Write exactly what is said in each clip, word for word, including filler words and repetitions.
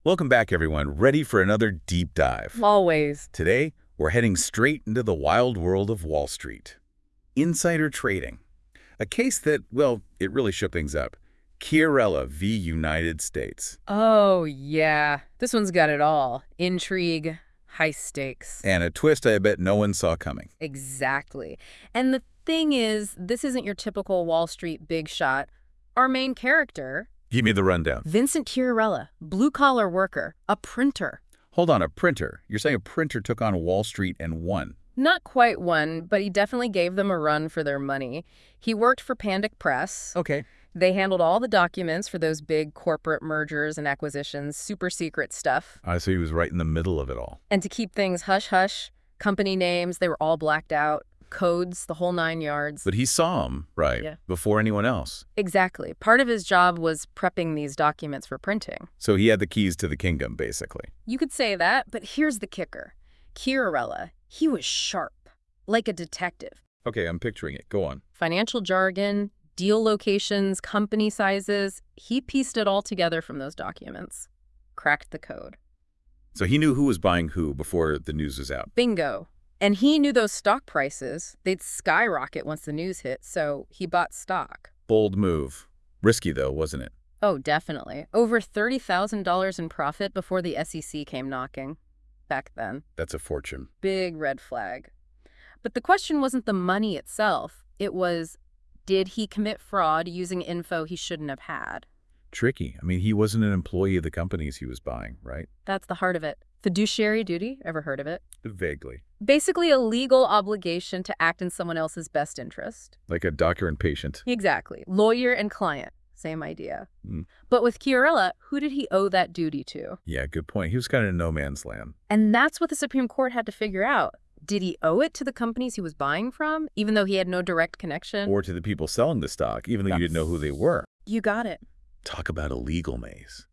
Welcome back, everyone. Ready for another deep dive. Always. Today, we're heading straight into the wild world of Wall Street. Insider trading. A case that, well, it really shook things up. Chiarella v. United States. Oh, yeah. This one's got it all. Intrigue, high stakes. And a twist I bet no one saw coming. Exactly. And the thing is, this isn't your typical Wall Street big shot. Our main character, Give me the rundown. Vincent Chiarella, blue-collar worker, a printer. Hold on, a printer. You're saying a printer took on Wall Street and won. Not quite one, but he definitely gave them a run for their money. He worked for Pandic Press. Okay. They handled all the documents for those big corporate mergers and acquisitions, super secret stuff. I so he was right in the middle of it all. And to keep things hush-hush, company names, they were all blacked out, codes, the whole nine yards. But he saw them, right, Yeah. before anyone else. Exactly. Part of his job was prepping these documents for printing. So he had the keys to the kingdom, basically. You could say that, but here's the kicker. Chiarella, he was sharp, like a detective. Okay, I'm picturing it. Go on. Financial jargon, deal locations, company sizes, he pieced it all together from those documents. Cracked the code. So he knew who was buying who before the news was out. Bingo. And he knew those stock prices, they'd skyrocket once the news hit, so he bought stock. Bold move. Risky, though, wasn't it? Oh, definitely. Over thirty thousand dollars in profit before the S E C came knocking. Back then. That's a fortune. Big red flag. But the question wasn't the money itself. It was, did he commit fraud using info he shouldn't have had? Tricky. I mean, he wasn't an employee of the companies he was buying, right? That's the heart of it. Fiduciary duty, ever heard of it? Vaguely. Basically a legal obligation to act in someone else's best interest. Like a doctor and patient. Exactly. Lawyer and client. Same idea. Mm. But with Chiarella, who did he owe that duty to? Yeah, good point. He was kind of in no man's land. And that's what the Supreme Court had to figure out. Did he owe it to the companies he was buying from, even though he had no direct connection? Or to the people selling the stock, even though you didn't know who they were. You got it. Talk about a legal maze.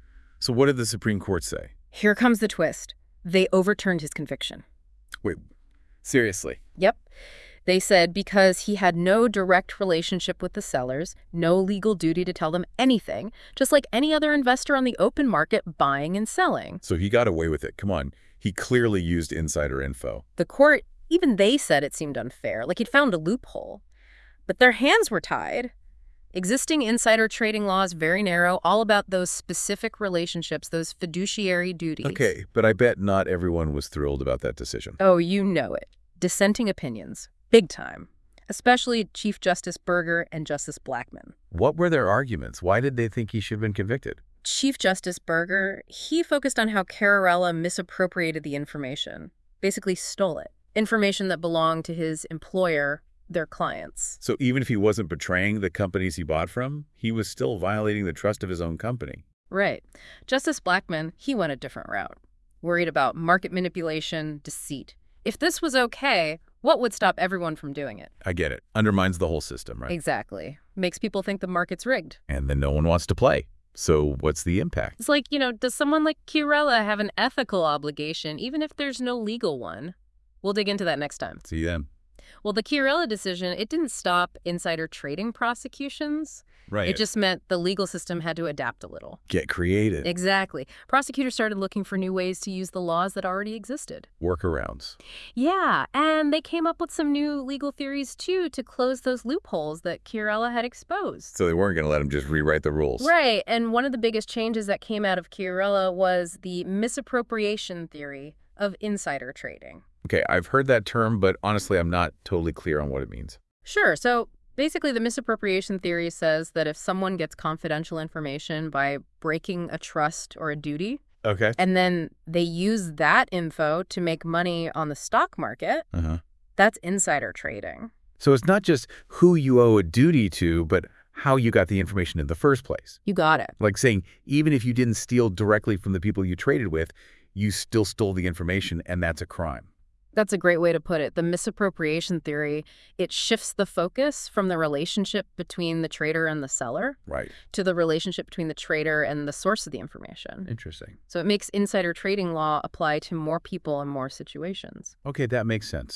So what did the Supreme Court say? Here comes the twist. They overturned his conviction. Wait, seriously? Yep. They said because he had no direct relationship with the sellers, no legal duty to tell them anything, just like any other investor on the open market buying and selling. So he got away with it. Come on. He clearly used insider info. The court, even they said it seemed unfair, like he'd found a loophole. But their hands were tied. Existing insider trading laws very narrow, all about those specific relationships, those fiduciary duties. Okay, but I bet not everyone was thrilled about that decision. Oh, you know it. Dissenting opinions. Big time. Especially Chief Justice Burger and Justice Blackmun. What were their arguments? Why did they think he should have been convicted? Chief Justice Burger, he focused on how Chiarella misappropriated the information. Basically stole it. Information that belonged to his employer, their clients. So even if he wasn't betraying the companies he bought from, he was still violating the trust of his own company. Right. Justice Blackmun, he went a different route. Worried about market manipulation, deceit. If this was okay, what would stop everyone from doing it? I get it. Undermines the whole system, right? Exactly. Makes people think the market's rigged. And then no one wants to play. So what's the impact? It's like, you know, does someone like Chiarella have an ethical obligation, even if there's no legal one? We'll dig into that next time. See you then. Well, the Chiarella decision, it didn't stop insider trading prosecutions. Right. It just meant the legal system had to adapt a little. Get creative. Exactly. Prosecutors started looking for new ways to use the laws that already existed. Workarounds. Yeah, and they came up with some new legal theories, too, to close those loopholes that Chiarella had exposed. So they weren't going to let him just rewrite the rules. Right, and one of the biggest changes that came out of Chiarella was the misappropriation theory of insider trading. Okay, I've heard that term, but honestly, I'm not totally clear on what it means. Sure, so basically the misappropriation theory says that if someone gets confidential information by breaking a trust or a duty, Okay. and then they use that info to make money on the stock market, Uh-huh. that's insider trading. So it's not just who you owe a duty to, but how you got the information in the first place. You got it. Like saying, even if you didn't steal directly from the people you traded with, you still stole the information, and that's a crime. That's a great way to put it. The misappropriation theory, it shifts the focus from the relationship between the trader and the seller Right. to the relationship between the trader and the source of the information. Interesting. So it makes insider trading law apply to more people and more situations. Okay, that makes sense.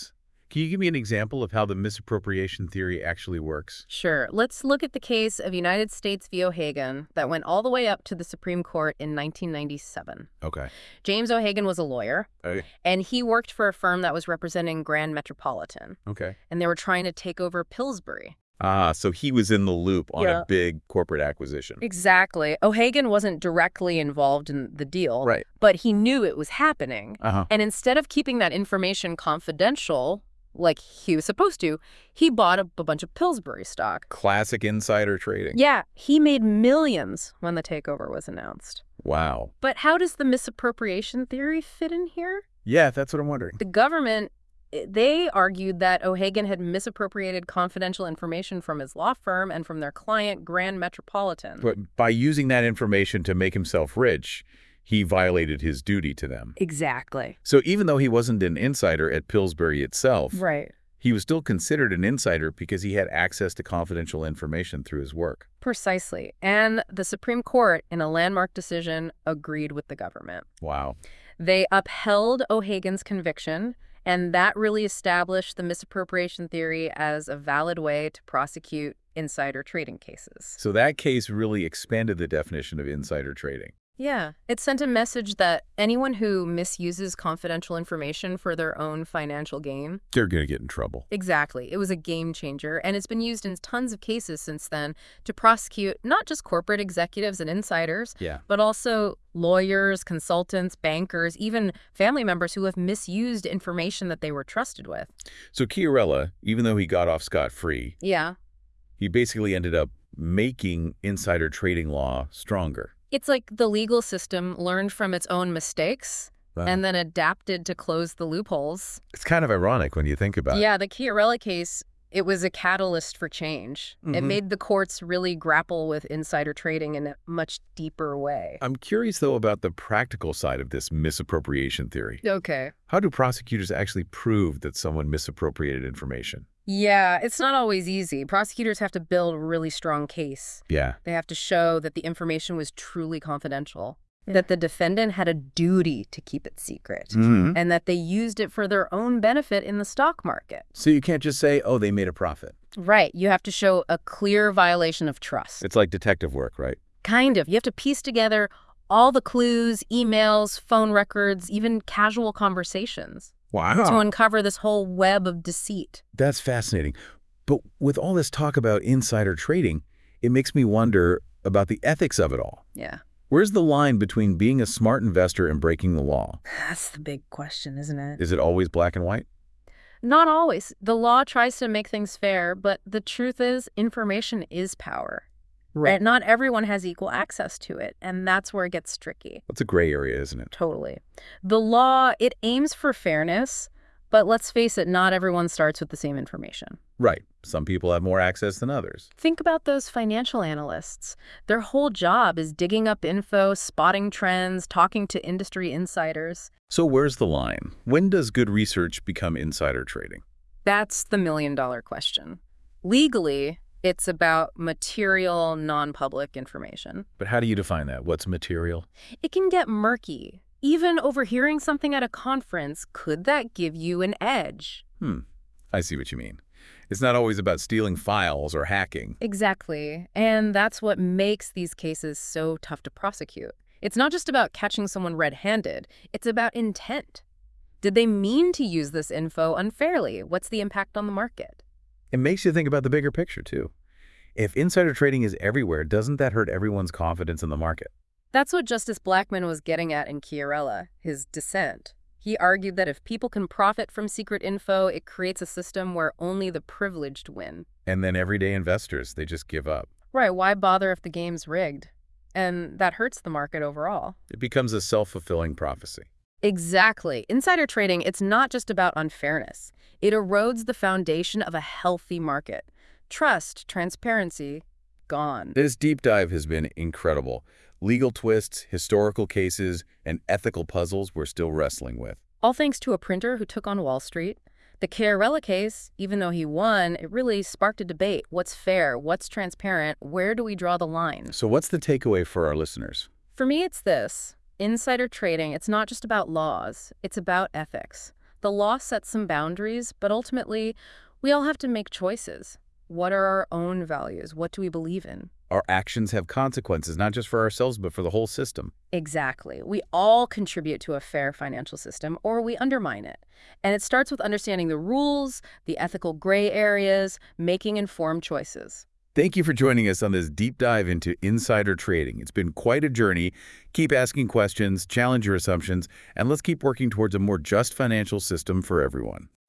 Can you give me an example of how the misappropriation theory actually works? Sure. Let's look at the case of United States v. O'Hagan that went all the way up to the Supreme Court in nineteen ninety-seven. Okay. James O'Hagan was a lawyer, Okay. and he worked for a firm that was representing Grand Metropolitan, Okay. and they were trying to take over Pillsbury. Ah, so he was in the loop on Yeah. a big corporate acquisition. Exactly. O'Hagan wasn't directly involved in the deal, Right. but he knew it was happening. Uh-huh. And instead of keeping that information confidential, like he was supposed to, he bought up a bunch of Pillsbury stock. Classic insider trading. Yeah, he made millions when the takeover was announced. Wow. But how does the misappropriation theory fit in here? Yeah, that's what I'm wondering. The government, they argued that O'Hagan had misappropriated confidential information from his law firm and from their client, Grand Metropolitan. But by using that information to make himself rich, he violated his duty to them. Exactly. So even though he wasn't an insider at Pillsbury itself, Right. he was still considered an insider because he had access to confidential information through his work. Precisely. And the Supreme Court, in a landmark decision, agreed with the government. Wow. They upheld O'Hagan's conviction, and that really established the misappropriation theory as a valid way to prosecute insider trading cases. So that case really expanded the definition of insider trading. Yeah, it sent a message that anyone who misuses confidential information for their own financial gain. They're going to get in trouble. Exactly. It was a game changer, and it's been used in tons of cases since then to prosecute not just corporate executives and insiders, Yeah. but also lawyers, consultants, bankers, even family members who have misused information that they were trusted with. So Chiarella, even though he got off scot-free, Yeah. he basically ended up making insider trading law stronger. It's like the legal system learned from its own mistakes Wow. and then adapted to close the loopholes. It's kind of ironic when you think about it. Yeah, the Chiarella case, it was a catalyst for change. It Mhm. made the courts really grapple with insider trading in a much deeper way. I'm curious, though, about the practical side of this misappropriation theory. Okay. How do prosecutors actually prove that someone misappropriated information? Yeah, it's not always easy. Prosecutors have to build a really strong case. Yeah. They have to show that the information was truly confidential, that the defendant had a duty to keep it secret, Mm-hmm. and that they used it for their own benefit in the stock market. So you can't just say, oh, they made a profit. Right. You have to show a clear violation of trust. It's like detective work, right? Kind of. You have to piece together all the clues, emails, phone records, even casual conversations Wow. to uncover this whole web of deceit. That's fascinating. But with all this talk about insider trading, it makes me wonder about the ethics of it all. Yeah. Where's the line between being a smart investor and breaking the law? That's the big question, isn't it? Is it always black and white? Not always. The law tries to make things fair, but the truth is information is power. Right. Not everyone has equal access to it, and that's where it gets tricky. That's a gray area, isn't it? Totally. The law, it aims for fairness, but let's face it, not everyone starts with the same information. Right. Some people have more access than others. Think about those financial analysts. Their whole job is digging up info, spotting trends, talking to industry insiders. So where's the line? When does good research become insider trading? That's the million-dollar question. Legally, it's about material, non-public information. But how do you define that? What's material? It can get murky. Even overhearing something at a conference, could that give you an edge? Hmm. I see what you mean. It's not always about stealing files or hacking. Exactly. And that's what makes these cases so tough to prosecute. It's not just about catching someone red-handed. It's about intent. Did they mean to use this info unfairly? What's the impact on the market? It makes you think about the bigger picture, too. If insider trading is everywhere, doesn't that hurt everyone's confidence in the market? That's what Justice Blackmun was getting at in Chiarella, his dissent. He argued that if people can profit from secret info, it creates a system where only the privileged win. And then everyday investors, they just give up. Right, why bother if the game's rigged? And that hurts the market overall. It becomes a self-fulfilling prophecy. Exactly. Insider trading, it's not just about unfairness. It erodes the foundation of a healthy market. Trust, transparency, gone. This deep dive has been incredible. Legal twists, historical cases, and ethical puzzles we're still wrestling with. All thanks to a printer who took on Wall Street. The Chiarella case, even though he won, it really sparked a debate. What's fair? What's transparent? Where do we draw the line? So what's the takeaway for our listeners? For me, it's this. Insider trading, it's not just about laws. It's about ethics. The law sets some boundaries, but ultimately, we all have to make choices. What are our own values? What do we believe in? Our actions have consequences, not just for ourselves, but for the whole system. Exactly. We all contribute to a fair financial system, or we undermine it. And it starts with understanding the rules, the ethical gray areas, making informed choices. Thank you for joining us on this deep dive into insider trading. It's been quite a journey. Keep asking questions, challenge your assumptions, and let's keep working towards a more just financial system for everyone.